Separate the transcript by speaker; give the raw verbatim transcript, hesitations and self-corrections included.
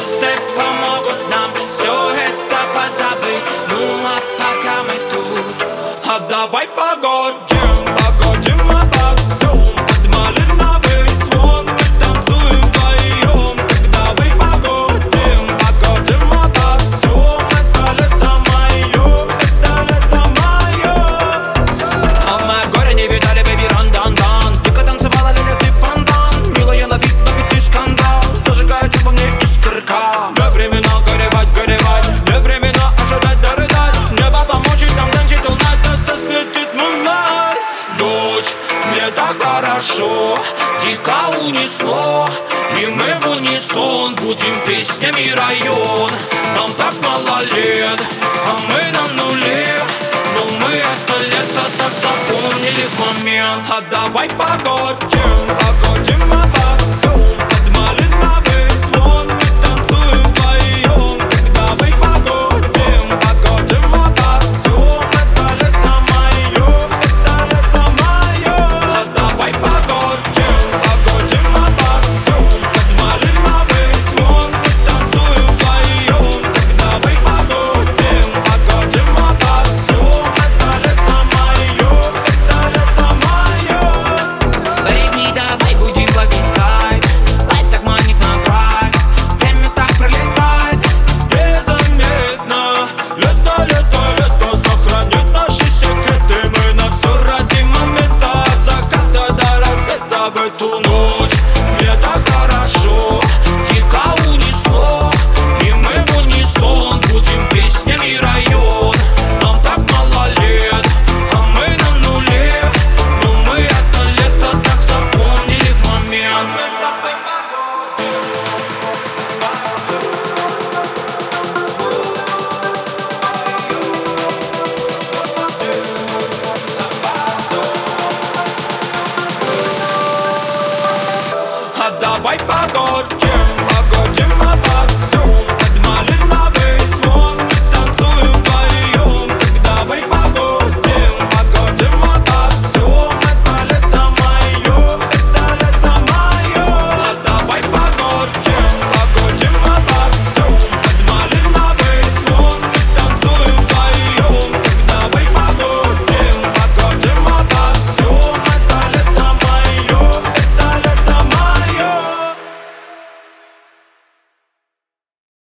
Speaker 1: звезды помогут нам все это позабыть. Ну а пока мы тут, а давай погодим, погодим обо всем под малиновый звон. Мы танцуем вдвоем, когда вы погодим, погодим обо всем. Это лето мое, это лето мое. А мы горе не видали, бэби, ран-дан-дан. Дико танцевала, Леня, ты фонтан. Милая на вид, но ведь ты скандал. Зажигает во мне искорка. Не времена горевать, горевать. Не времена ожидать, дорыдать. Небо помочь и там танцить all night. Нас осветит moonlight. Ночь, мне так хорошо, дико унесло. И мы в унисон будем песнями район. Нам так мало лет, а мы на нуле. Но мы это лето так запомнили в момент. А давай погодим.